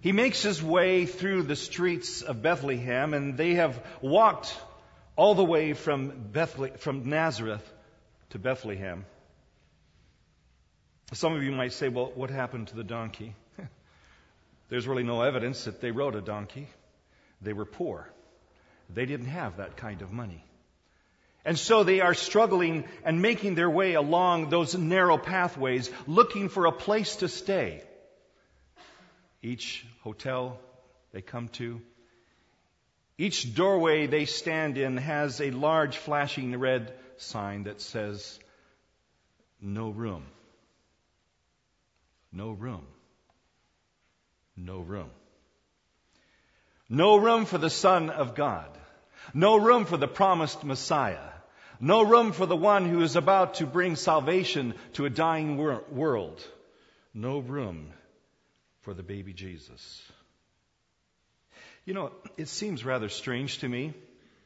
He makes his way through the streets of Bethlehem, and they have walked all the way from Nazareth to Bethlehem. Some of you might say, well, what happened to the donkey? There's really no evidence that they rode a donkey. They were poor. They didn't have that kind of money. And so they are struggling and making their way along those narrow pathways, looking for a place to stay. Each hotel they come to, each doorway they stand in has a large flashing red sign that says, "No room. No room. No room." No room for the Son of God. No room for the promised Messiah. No room for the one who is about to bring salvation to a dying world. No room for the baby Jesus. You know, it seems rather strange to me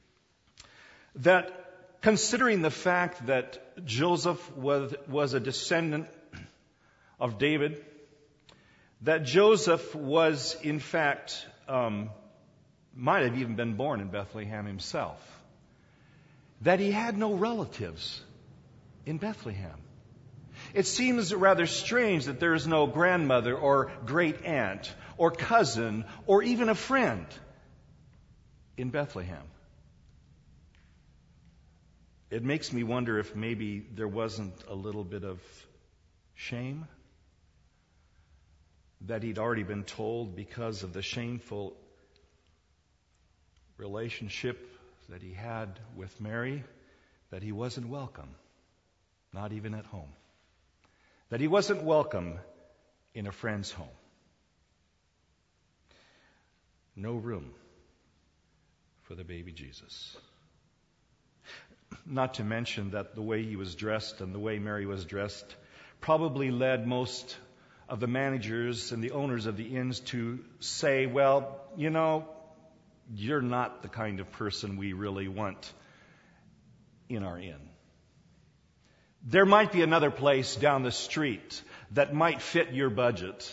that, considering the fact that Joseph was a descendant of David, that Joseph was in fact might have even been born in Bethlehem himself, that he had no relatives in Bethlehem. It seems rather strange that there is no grandmother or great aunt or cousin or even a friend in Bethlehem. It makes me wonder if maybe there wasn't a little bit of shame that he'd already been told, because of the shameful relationship that he had with Mary, that he wasn't welcome, not even at home. That he wasn't welcome in a friend's home. No room for the baby Jesus. Not to mention that the way he was dressed and the way Mary was dressed probably led most of the managers and the owners of the inns to say, well, you know, you're not the kind of person we really want in our inn. There might be another place down the street that might fit your budget.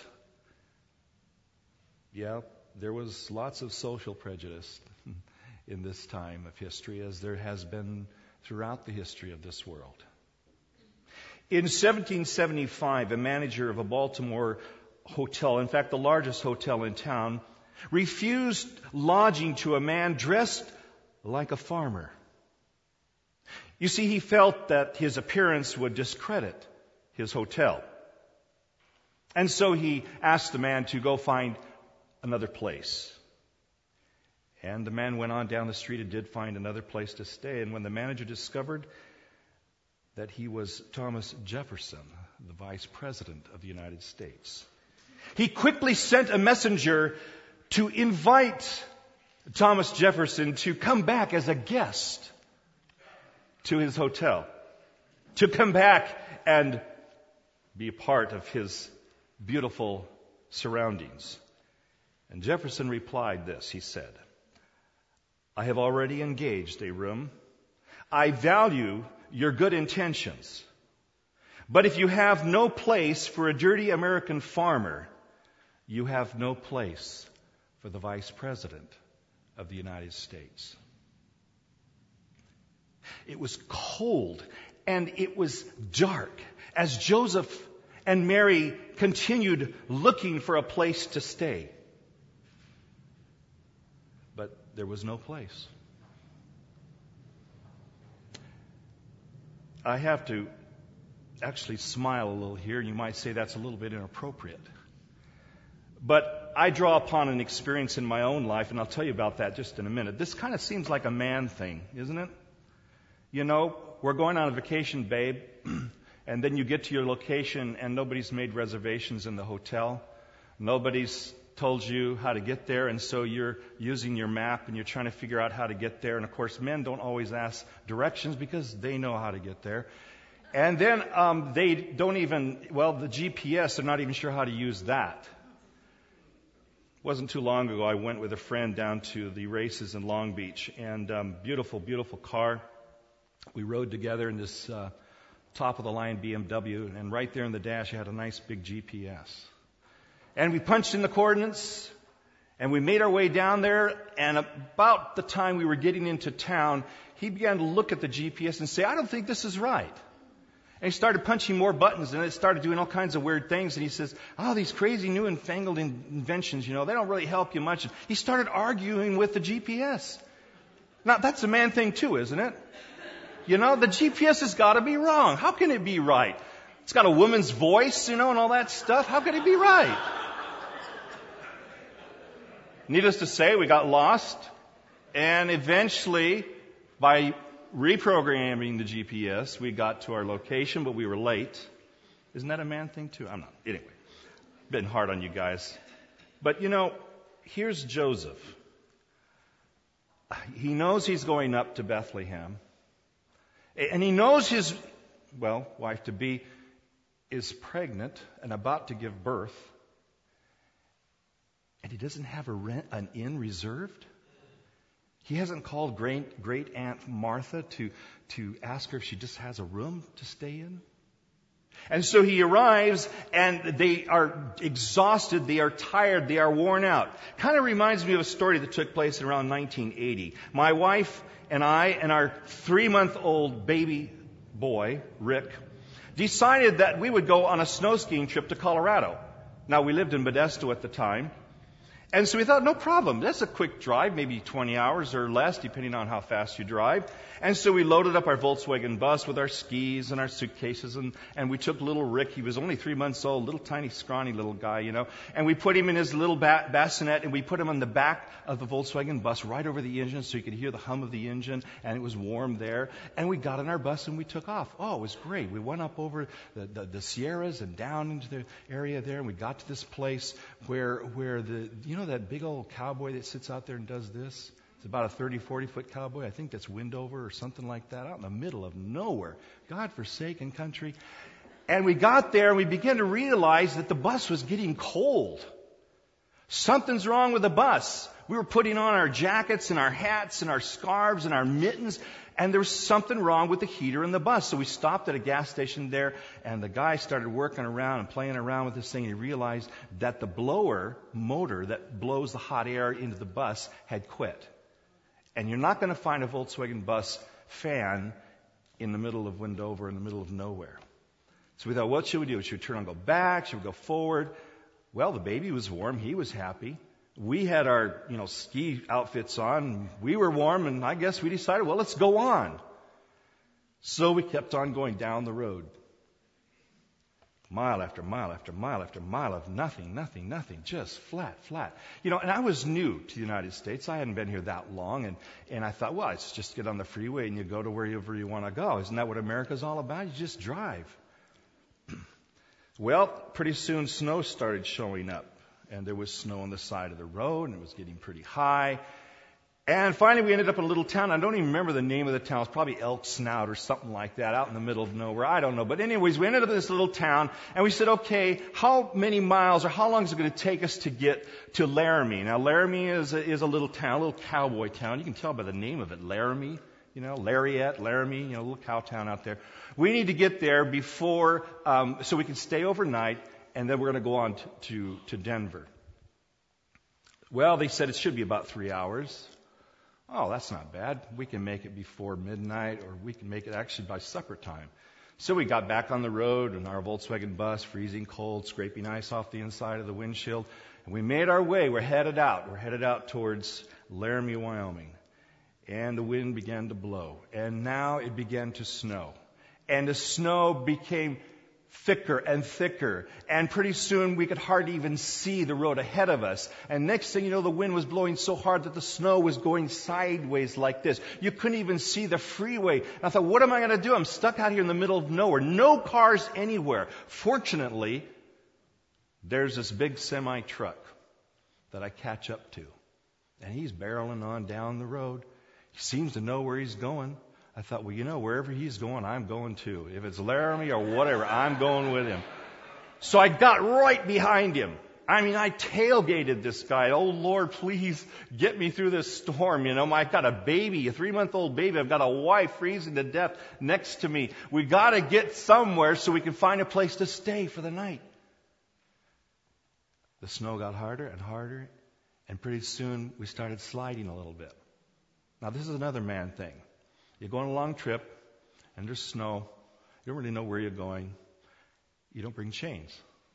Yeah, there was lots of social prejudice in this time of history, as there has been throughout the history of this world. In 1775, a manager of a Baltimore hotel, in fact the largest hotel in town, refused lodging to a man dressed like a farmer. You see, he felt that his appearance would discredit his hotel. And so he asked the man to go find another place. And the man went on down the street and did find another place to stay. And when the manager discovered that he was Thomas Jefferson, the Vice President of the United States, he quickly sent a messenger to invite Thomas Jefferson to come back as a guest to his hotel, to come back and be a part of his beautiful surroundings. And Jefferson replied this, he said, "I have already engaged a room. I value your good intentions. But if you have no place for a dirty American farmer, you have no place for the Vice President of the United States." It was cold and it was dark as Joseph and Mary continued looking for a place to stay. But there was no place. I have to actually smile a little here, and you might say that's a little bit inappropriate. But I draw upon an experience in my own life, and I'll tell you about that just in a minute. This kind of seems like a man thing, isn't it? You know, we're going on a vacation, babe, and then you get to your location and nobody's made reservations in the hotel. Nobody's told you how to get there, and so you're using your map and you're trying to figure out how to get there. And of course, men don't always ask directions because they know how to get there. And then they don't even, the GPS, they're not even sure how to use that. It wasn't too long ago, I went with a friend down to the races in Long Beach, and beautiful, beautiful car. We rode together in this top-of-the-line BMW, and right there in the dash, you had a nice big GPS. And we punched in the coordinates, And we made our way down there, and about the time we were getting into town, he began to look at the GPS and say, I don't think this is right. And he started punching more buttons, and it started doing all kinds of weird things. And he says, these crazy new and fangled inventions, they don't really help you much. He started arguing with the GPS. Now, that's a man thing too, isn't it? The GPS has got to be wrong. How can it be right? It's got a woman's voice, and all that stuff. How can it be right? Needless to say, we got lost, and eventually, by reprogramming the GPS, we got to our location, but we were late. Isn't that a man thing too? I'm not. Anyway, been hard on you guys. But here's Joseph. He knows he's going up to Bethlehem, and he knows his, wife-to-be is pregnant and about to give birth. And he doesn't have an inn reserved. He hasn't called great Aunt Martha to ask her if she just has a room to stay in. And so he arrives, and they are exhausted, they are tired, they are worn out. Kind of reminds me of a story that took place around 1980. My wife and I and our 3-month-old baby boy, Rick, decided that we would go on a snow skiing trip to Colorado. Now, we lived in Modesto at the time. And so we thought, no problem. That's a quick drive, maybe 20 hours or less, depending on how fast you drive. And so we loaded up our Volkswagen bus with our skis and our suitcases, and we took little Rick. He was only 3 months old, little tiny, scrawny little guy, And we put him in his little bassinet, and we put him on the back of the Volkswagen bus right over the engine so you could hear the hum of the engine, and it was warm there. And we got on our bus, and we took off. Oh, it was great. We went up over the Sierras and down into the area there, and we got to this place where that big old cowboy that sits out there and does this? It's about a 30, 40-foot cowboy. I think that's Windover or something like that, out in the middle of nowhere. God-forsaken country. And we got there, and we began to realize that the bus was getting cold. Something's wrong with the bus. We were putting on our jackets and our hats and our scarves and our mittens, and there was something wrong with the heater in the bus. So we stopped at a gas station there, and the guy started working around and playing around with this thing. And he realized that the blower motor that blows the hot air into the bus had quit. And you're not going to find a Volkswagen bus fan in the middle of Windover, in the middle of nowhere. So we thought, what should we do? Should we turn and go back? Should we go forward? Well, the baby was warm. He was happy. We had our, ski outfits on. We were warm, and I guess we decided, let's go on. So we kept on going down the road. Mile after mile after mile after mile of nothing, just flat. And I was new to the United States. I hadn't been here that long, and I thought, it's just get on the freeway and you go to wherever you want to go. Isn't that what America's all about? You just drive. Well, pretty soon snow started showing up, and there was snow on the side of the road, and it was getting pretty high. And finally, we ended up in a little town. I don't even remember the name of the town. It's probably Elk Snout or something like that, out in the middle of nowhere. I don't know. But anyways, we ended up in this little town, and we said, okay, how many miles or how long is it going to take us to get to Laramie? Now, Laramie is a little town, a little cowboy town. You can tell by the name of it, Laramie. Lariat, Laramie, a little cow town out there. We need to get there before, so we can stay overnight, and then we're going to go on to Denver. Well, they said it should be about 3 hours. Oh, that's not bad. We can make it before midnight, or we can make it actually by supper time. So we got back on the road in our Volkswagen bus, freezing cold, scraping ice off the inside of the windshield, and we made our way. We're headed out. We're headed out towards Laramie, Wyoming. And the wind began to blow. And now it began to snow. And the snow became thicker and thicker. And pretty soon we could hardly even see the road ahead of us. And next thing you know, the wind was blowing so hard that the snow was going sideways like this. You couldn't even see the freeway. And I thought, what am I going to do? I'm stuck out here in the middle of nowhere. No cars anywhere. Fortunately, there's this big semi-truck that I catch up to. And he's barreling on down the road. He seems to know where he's going. I thought, wherever he's going, I'm going too. If it's Laramie or whatever, I'm going with him. So I got right behind him. I tailgated this guy. Oh, Lord, please get me through this storm. I've got a baby, a 3-month-old baby. I've got a wife freezing to death next to me. We got to get somewhere so we can find a place to stay for the night. The snow got harder and harder, And pretty soon we started sliding a little bit. Now this is another man thing. You go on a long trip and there's snow. You don't really know where you're going. You don't bring chains.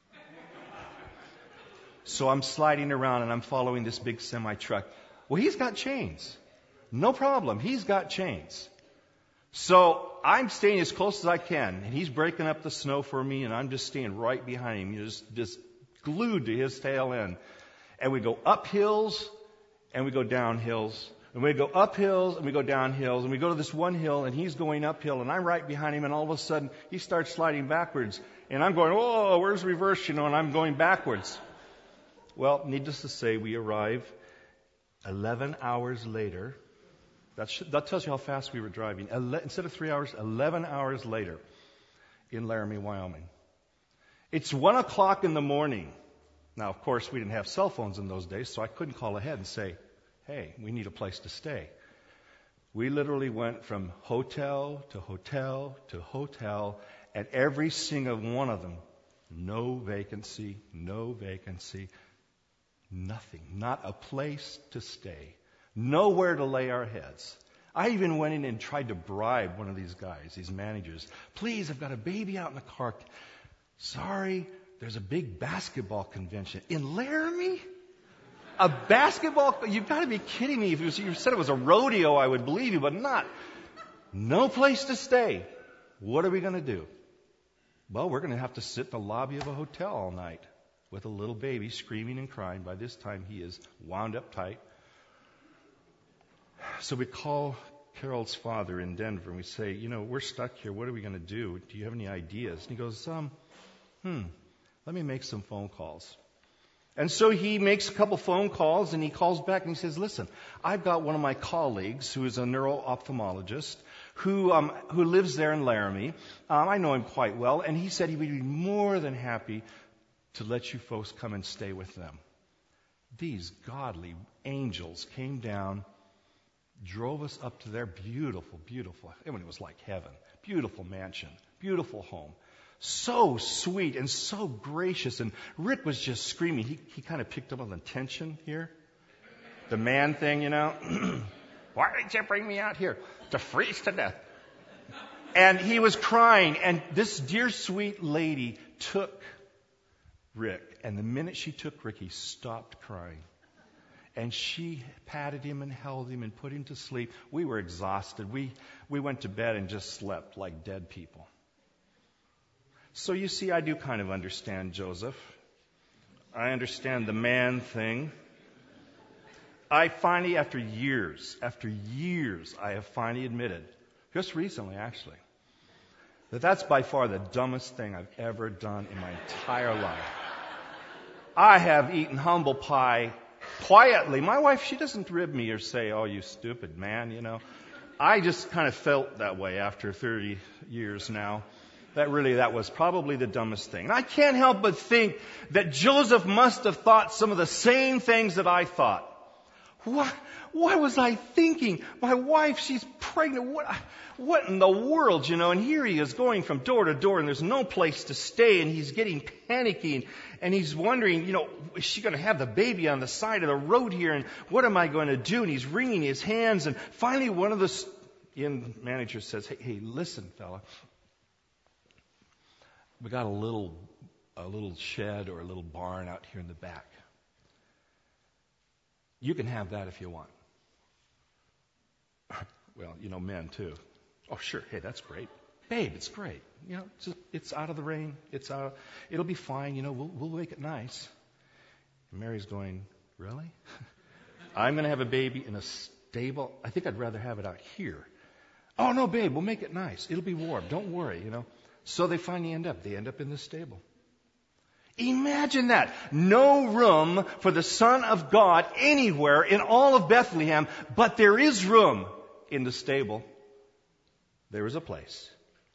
So I'm sliding around and I'm following this big semi-truck. Well, he's got chains. No problem. He's got chains. So I'm staying as close as I can, and he's breaking up the snow for me, and I'm just staying right behind him, just glued to his tail end. And we go up hills, and we go down hills, and we go up hills, and we go down hills, and we go to this one hill, and he's going uphill, and I'm right behind him, and all of a sudden, he starts sliding backwards. And I'm going, oh, where's reverse, and I'm going backwards. Well, needless to say, we arrive 11 hours later. That tells you how fast we were driving. Instead of 3 hours, 11 hours later in Laramie, Wyoming. It's 1 o'clock in the morning. Now, of course, we didn't have cell phones in those days, so I couldn't call ahead and say, hey, we need a place to stay. We literally went from hotel to hotel to hotel, and every single one of them, no vacancy, nothing, not a place to stay. Nowhere to lay our heads. I even went in and tried to bribe one of these guys, these managers. Please, I've got a baby out in the car. Sorry, there's a big basketball convention. In Laramie? A basketball? You've got to be kidding me. If you said it was a rodeo, I would believe you, but not. No place to stay. What are we going to do? Well, we're going to have to sit in the lobby of a hotel all night with a little baby screaming and crying. By this time, he is wound up tight. So we call Carol's father in Denver and we say, we're stuck here. What are we going to do? Do you have any ideas? And he goes, let me make some phone calls. And so he makes a couple phone calls and he calls back and he says, listen, I've got one of my colleagues who is a neuro-ophthalmologist who lives there in Laramie. I know him quite well. And he said he would be more than happy to let you folks come and stay with them. These godly angels came down, drove us up to their beautiful, I mean, it was like heaven. Beautiful mansion, beautiful home. So sweet and so gracious. And Rick was just screaming. He kind of picked up on the tension here. The man thing, Why did you bring me out here? To freeze to death. And he was crying. And this dear sweet lady took Rick. And the minute she took Rick, he stopped crying. And she patted him and held him and put him to sleep. We were exhausted. We went to bed and just slept like dead people. So you see, I do kind of understand Joseph. I understand the man thing. I finally, after years, I have finally admitted, just recently actually, that's by far the dumbest thing I've ever done in my entire life. I have eaten humble pie quietly. My wife, she doesn't rib me or say, oh, you stupid man, I just kind of felt that way after 30 years now. That was probably the dumbest thing. And I can't help but think that Joseph must have thought some of the same things that I thought. What was I thinking? My wife, she's pregnant. What in the world, And here he is going from door to door and there's no place to stay and he's getting panicky and he's wondering, is she going to have the baby on the side of the road here and what am I going to do? And he's wringing his hands and finally one of the inn managers says, hey, listen, fella. We got a little shed or a little barn out here in the back. You can have that if you want. Well, men too. Oh, sure. Hey, that's great. Babe, it's great. It's out of the rain. It'll be fine. We'll make it nice. And Mary's going, really? I'm going to have a baby in a stable. I think I'd rather have it out here. Oh, no, babe, we'll make it nice. It'll be warm. Don't worry, So they finally end up in the stable. Imagine that. No room for the Son of God anywhere in all of Bethlehem, but there is room in the stable. There is a place.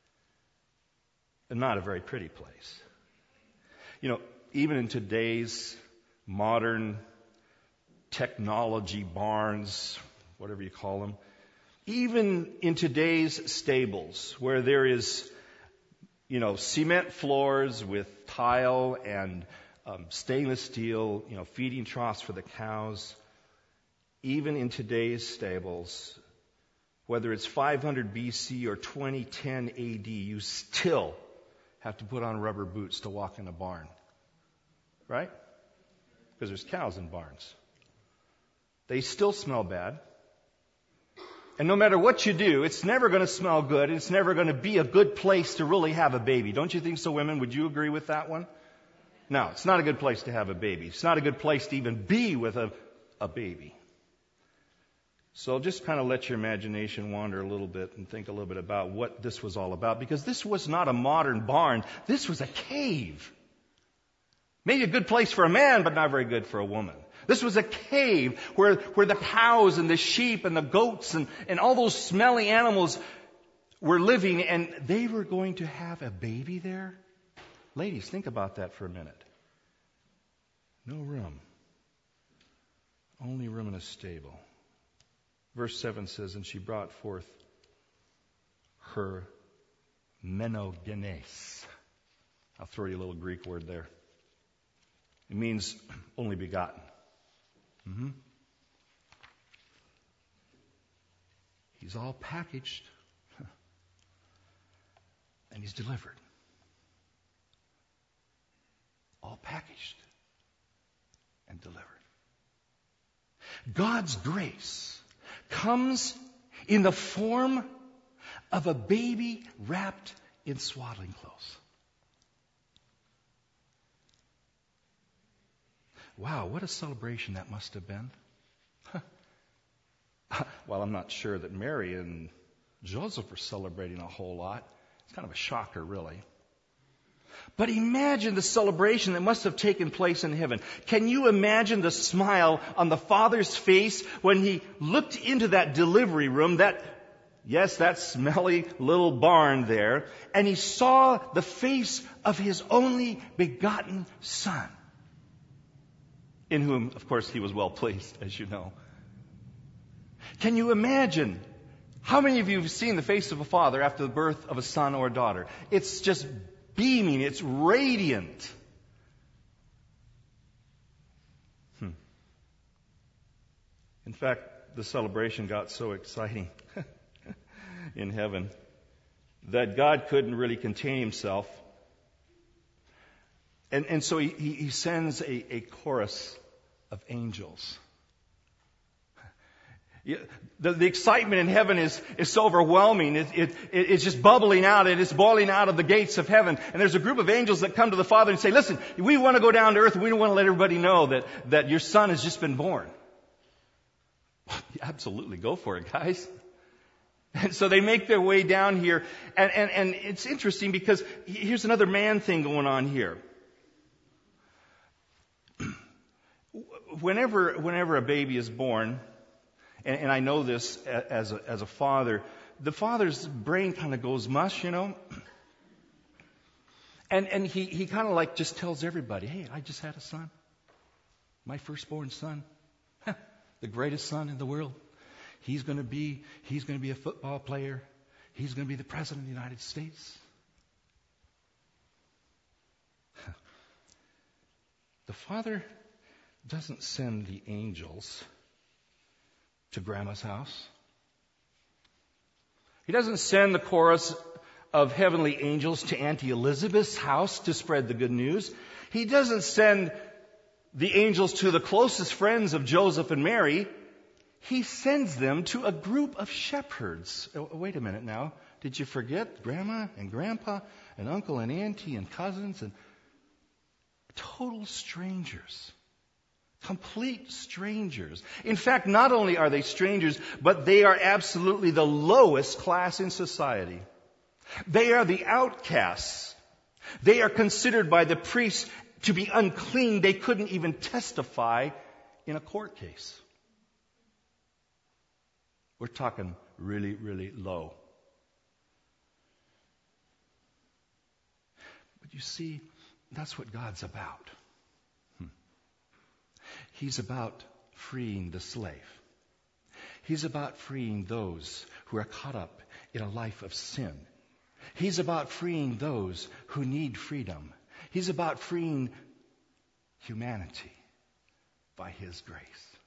And not a very pretty place. Even in today's modern technology barns, whatever you call them, even in today's stables where there is cement floors with tile and stainless steel, feeding troughs for the cows. Even in today's stables, whether it's 500 BC or 2010 AD, you still have to put on rubber boots to walk in a barn. Right? Because there's cows in barns. They still smell bad. And no matter what you do, it's never going to smell good. It's never going to be a good place to really have a baby. Don't you think so, women? Would you agree with that one? No, it's not a good place to have a baby. It's not a good place to even be with a baby. So just kind of let your imagination wander a little bit and think a little bit about what this was all about. Because this was not a modern barn. This was a cave. Maybe a good place for a man, but not very good for a woman. This was a cave where the cows and the sheep and the goats and all those smelly animals were living, and they were going to have a baby there. Ladies, think about that for a minute. No room. Only room in a stable. Verse 7 says, and she brought forth her menogenes. I'll throw you a little Greek word there. It means only begotten. He's all packaged. And he's delivered. All packaged and delivered. God's grace comes in the form of a baby wrapped in swaddling clothes. Wow, what a celebration that must have been. Well, I'm not sure that Mary and Joseph were celebrating a whole lot. It's kind of a shocker, really. But imagine the celebration that must have taken place in heaven. Can you imagine the smile on the Father's face when he looked into that delivery room, that smelly little barn there, and he saw the face of his only begotten Son, in whom, of course, he was well pleased, as you know. Can you imagine? How many of you have seen the face of a father after the birth of a son or a daughter? It's just beaming. It's radiant. In fact, the celebration got so exciting in heaven that God couldn't really contain himself. And so he sends a chorus of angels. The excitement in heaven is so overwhelming. It's just bubbling out. It is boiling out of the gates of heaven. And there's a group of angels that come to the Father and say, listen, we want to go down to earth and we want to let everybody know that your son has just been born. Absolutely, go for it, guys. And so they make their way down here. And it's interesting because here's another man thing going on here. Whenever a baby is born, and I know this as a father, the father's brain kind of goes mush, And he kind of like just tells everybody, hey, I just had a son. My firstborn son. The greatest son in the world. He's going to be a football player. He's going to be the president of the United States. The Father doesn't send the angels to Grandma's house. He doesn't send the chorus of heavenly angels to Auntie Elizabeth's house to spread the good news. He doesn't send the angels to the closest friends of Joseph and Mary. He sends them to a group of shepherds. Oh, wait a minute now. Did you forget Grandma and Grandpa and Uncle and Auntie and cousins and total strangers? Complete strangers. In fact, not only are they strangers, but they are absolutely the lowest class in society. They are the outcasts. They are considered by the priests to be unclean. They couldn't even testify in a court case. We're talking really, really low. But you see, that's what God's about. He's about freeing the slave. He's about freeing those who are caught up in a life of sin. He's about freeing those who need freedom. He's about freeing humanity by His grace.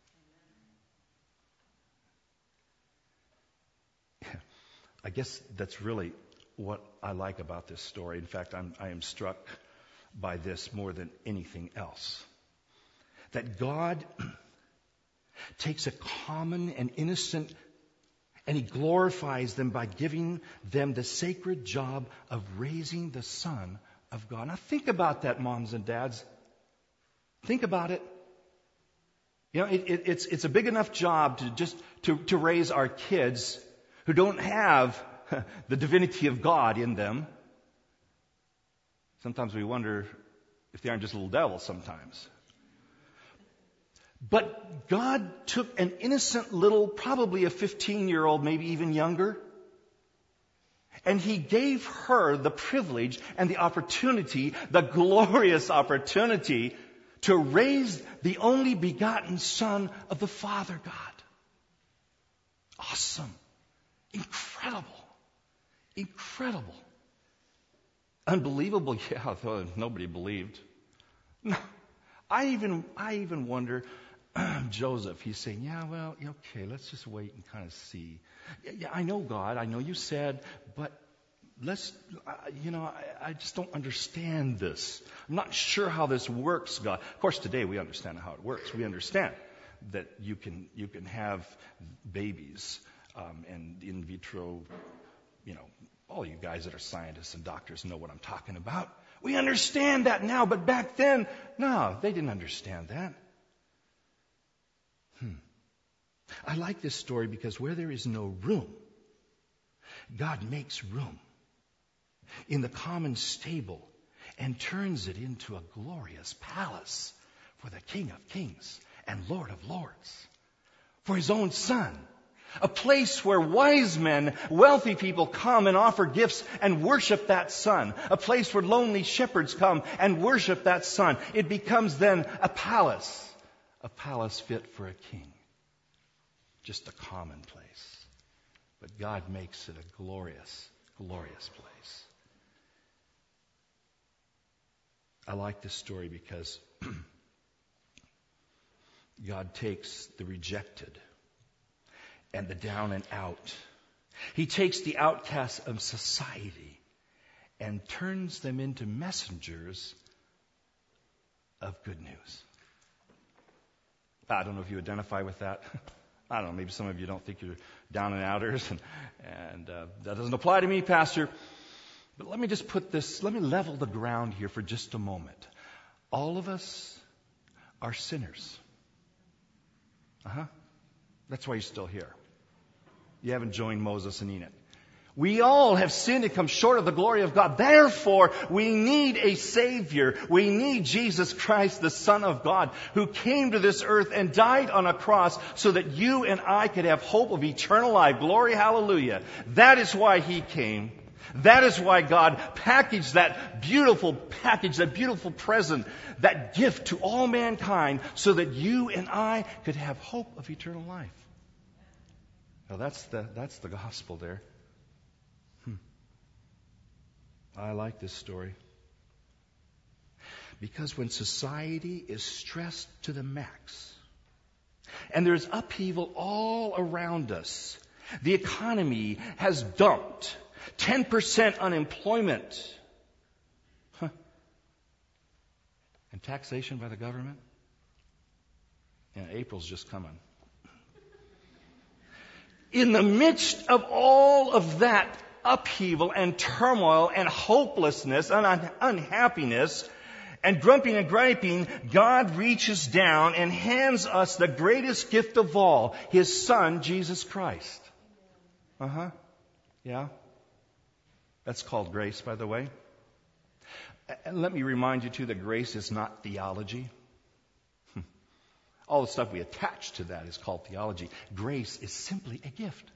I guess that's really what I like about this story. In fact, I am struck by this more than anything else. That God takes a common and innocent, and He glorifies them by giving them the sacred job of raising the Son of God. Now think about that, moms and dads. Think about it. You know, it's a big enough job to just to raise our kids who don't have the divinity of God in them. Sometimes we wonder if they aren't just little devils sometimes. But God took an innocent little, probably a 15-year-old, maybe even younger, and He gave her the privilege and the opportunity, the glorious opportunity, to raise the only begotten Son of the Father God. Awesome. Incredible. Incredible. Unbelievable, yeah, though nobody believed. No, I even wonder, Joseph, he's saying, yeah, well, okay, let's just wait and kind of see. Yeah, I know God, I know you said, but I just don't understand this. I'm not sure how this works, God. Of course, today we understand how it works. We understand that you can have babies and in vitro, all you guys that are scientists and doctors know what I'm talking about. We understand that now, but back then, no, they didn't understand that. I like this story because where there is no room, God makes room in the common stable and turns it into a glorious palace for the King of Kings and Lord of Lords, for His own Son. A place where wise men, wealthy people come and offer gifts and worship that Son. A place where lonely shepherds come and worship that Son. It becomes then a palace fit for a king. Just a common place. But God makes it a glorious, glorious place. I like this story because God takes the rejected and the down and out. He takes the outcasts of society and turns them into messengers of good news. I don't know if you identify with that. I don't know, maybe some of you don't think you're down and outers, and that doesn't apply to me, Pastor. But let me just let me level the ground here for just a moment. All of us are sinners. That's why you're still here. You haven't joined Moses and Enoch. We all have sinned and come short of the glory of God. Therefore, we need a Savior. We need Jesus Christ, the Son of God, who came to this earth and died on a cross so that you and I could have hope of eternal life. Glory, hallelujah. That is why He came. That is why God packaged that beautiful present, that gift to all mankind so that you and I could have hope of eternal life. Now that's the gospel there. I like this story. Because when society is stressed to the max, and there's upheaval all around us, the economy has dumped, 10% unemployment, and taxation by the government. And April's just coming. In the midst of all of that upheaval and turmoil and hopelessness and unhappiness and grumping and griping, God reaches down and hands us the greatest gift of all, His Son, Jesus Christ. Yeah. That's called grace, by the way. And let me remind you, too, that grace is not theology. All the stuff we attach to that is called theology. Grace is simply a gift.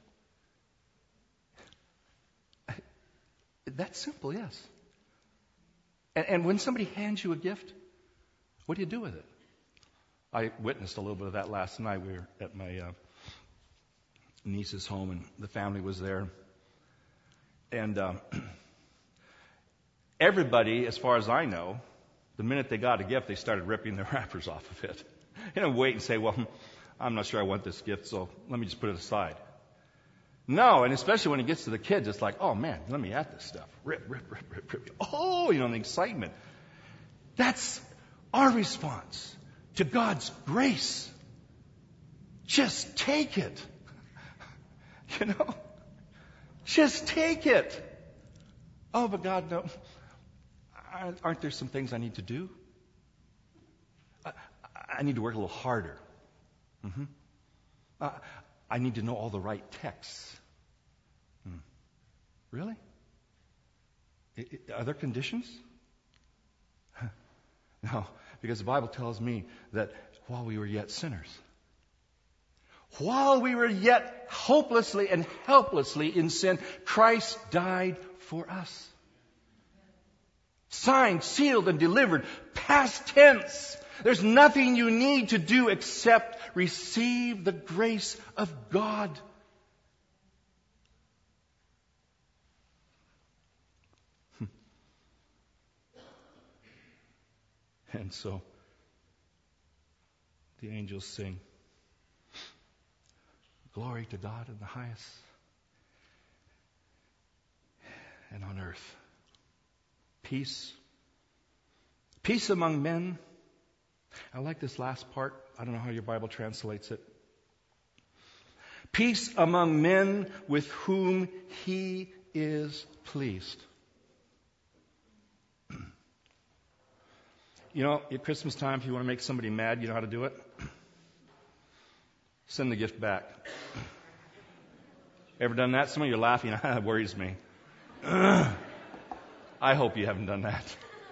That's simple, yes. And when somebody hands you a gift, what do you do with it? I witnessed a little bit of that last night. We were at my niece's home, and the family was there. And everybody, as far as I know, The minute they got a gift, they started ripping the wrappers off of it. They didn't wait and say, well, I'm not sure I want this gift, so let me just put it aside. No, and especially when it gets to the kids, it's like, oh man, let me at this stuff. Rip, rip, rip, rip, rip. Oh, the excitement. That's our response to God's grace. Just take it. Just take it. Oh, but God, no. Aren't there some things I need to do? I need to work a little harder. I need to know all the right texts. Really? Are there conditions? No, because the Bible tells me that while we were yet sinners, while we were yet hopelessly and helplessly in sin, Christ died for us. Signed, sealed, and delivered. Past tense. There's nothing you need to do except receive the grace of God. And so, the angels sing, glory to God in the highest, and on earth, peace. Peace among men. I like this last part. I don't know how your Bible translates it. Peace among men with whom He is pleased. At Christmas time, if you want to make somebody mad, you know how to do it? Send the gift back. Ever done that? Some of you are laughing. That worries me. I hope you haven't done that.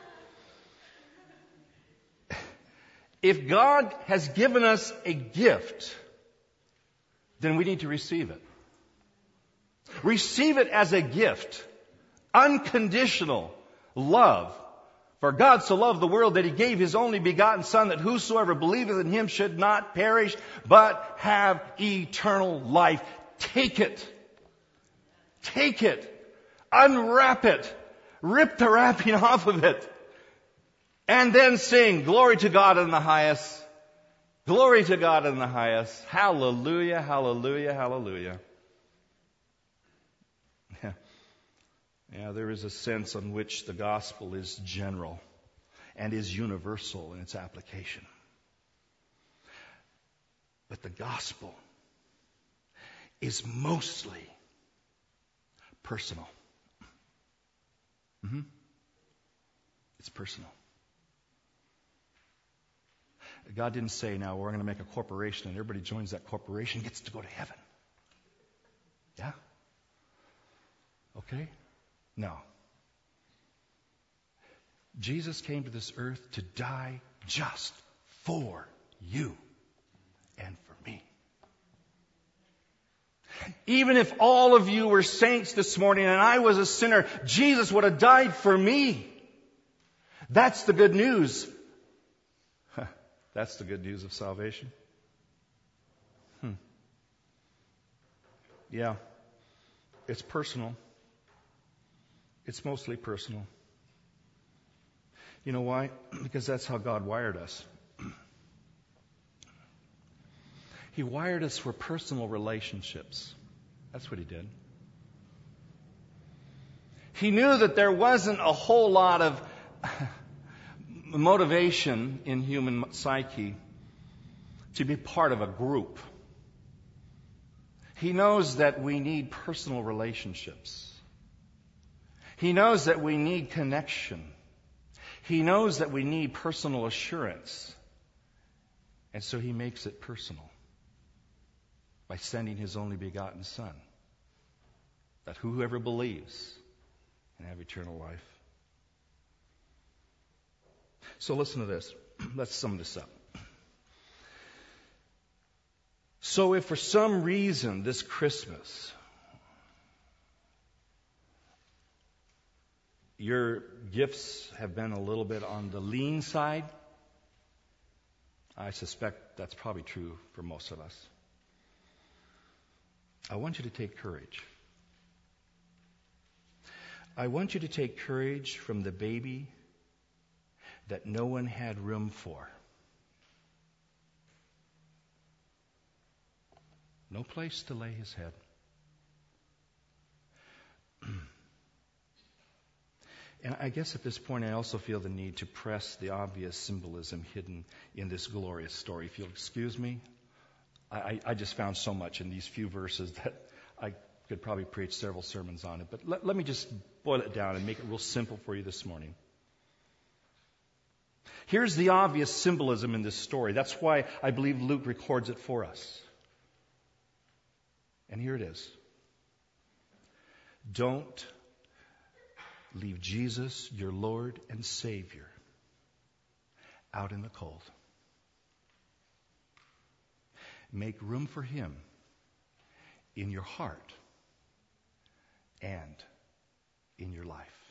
If God has given us a gift, then we need to receive it. Receive it as a gift. Unconditional love. For God so loved the world that He gave His only begotten Son, that whosoever believeth in Him should not perish, but have eternal life. Take it. Take it. Unwrap it. Rip the wrapping off of it. And then sing, glory to God in the highest. Glory to God in the highest. Hallelujah, hallelujah, hallelujah. Yeah, there is a sense in which the gospel is general and is universal in its application. But the gospel is mostly personal. It's personal. God didn't say, now we're going to make a corporation and everybody joins that corporation gets to go to heaven. Yeah? Okay? No. Jesus came to this earth to die just for you and for me. Even if all of you were saints this morning and I was a sinner, Jesus would have died for me. That's the good news. That's the good news of salvation. Yeah. It's personal. It's mostly personal. You know why? Because that's how God wired us. He wired us for personal relationships. That's what He did. He knew that there wasn't a whole lot of motivation in human psyche to be part of a group. He knows that we need personal relationships. He knows that we need connection. He knows that we need personal assurance. And so He makes it personal by sending His only begotten Son, that whoever believes can have eternal life. So listen to this. Let's sum this up. So if for some reason this Christmas your gifts have been a little bit on the lean side, I suspect that's probably true for most of us. I want you to take courage. I want you to take courage from the baby that no one had room for. No place to lay his head. And I guess at this point I also feel the need to press the obvious symbolism hidden in this glorious story. If you'll excuse me, I just found so much in these few verses that I could probably preach several sermons on it. But let me just boil it down and make it real simple for you this morning. Here's the obvious symbolism in this story. That's why I believe Luke records it for us. And here it is. Don't leave Jesus, your Lord and Savior, out in the cold. Make room for Him in your heart and in your life.